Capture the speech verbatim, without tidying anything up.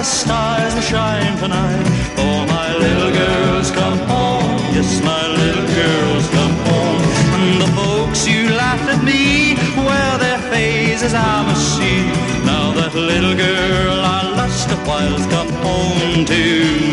the stars will shine tonight. For my little girls come home, yes, my little girls come home. And the folks you laughed at me, well, their faces I must see. Now that little girl I lost a while's come home to